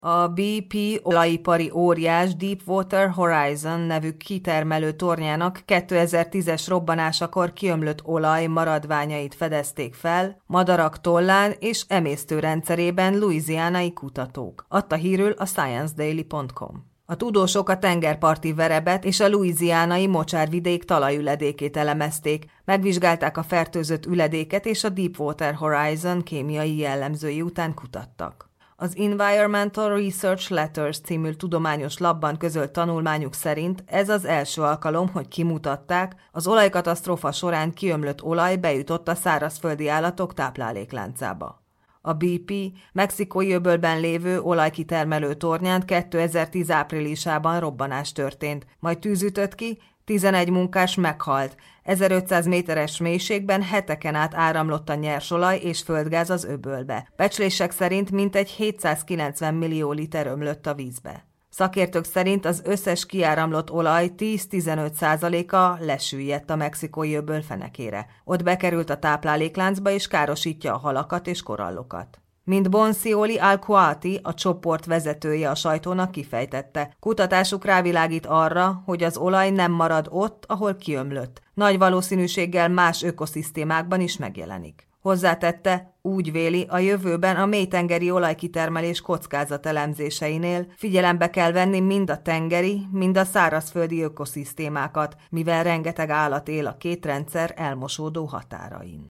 A BP olajipari óriás Deepwater Horizon nevű kitermelő tornyának 2010-es robbanásakor kiömlött olaj maradványait fedezték fel madarak tollán és emésztőrendszerében louisianai kutatók, adta hírül a ScienceDaily.com. A tudósok a tengerparti verebet és a louisianai mocsárvidék talajüledékét elemezték, megvizsgálták a fertőzött üledéket és a Deepwater Horizon kémiai jellemzői után kutattak. Az Environmental Research Letters című tudományos labban közölt tanulmányuk szerint ez az első alkalom, hogy kimutatták, az olajkatasztrófa során kiömlött olaj bejutott a szárazföldi állatok táplálékláncába. A BP mexikói öbölben lévő olajkitermelő tornyán 2010 áprilisában robbanás történt, majd tűz ütött ki, 11 munkás meghalt, 1500 méteres mélységben heteken át áramlott a nyersolaj és földgáz az öbölbe. Becslések szerint mintegy 790 millió liter ömlött a vízbe. Szakértők szerint az összes kiáramlott olaj 10-15%-a lesüllyedt a mexikói öböl fenekére. Ott bekerült a táplálékláncba és károsítja a halakat és korallokat. Mint Bonsioli Alcoati, a csoport vezetője a sajtónak kifejtette, kutatásuk rávilágít arra, hogy az olaj nem marad ott, ahol kiömlött. Nagy valószínűséggel más ökoszisztémákban is megjelenik. Hozzátette, úgy véli, a jövőben a mélytengeri olajkitermelés kockázatelemzéseinél figyelembe kell venni mind a tengeri, mind a szárazföldi ökoszisztémákat, mivel rengeteg állat él a két rendszer elmosódó határain.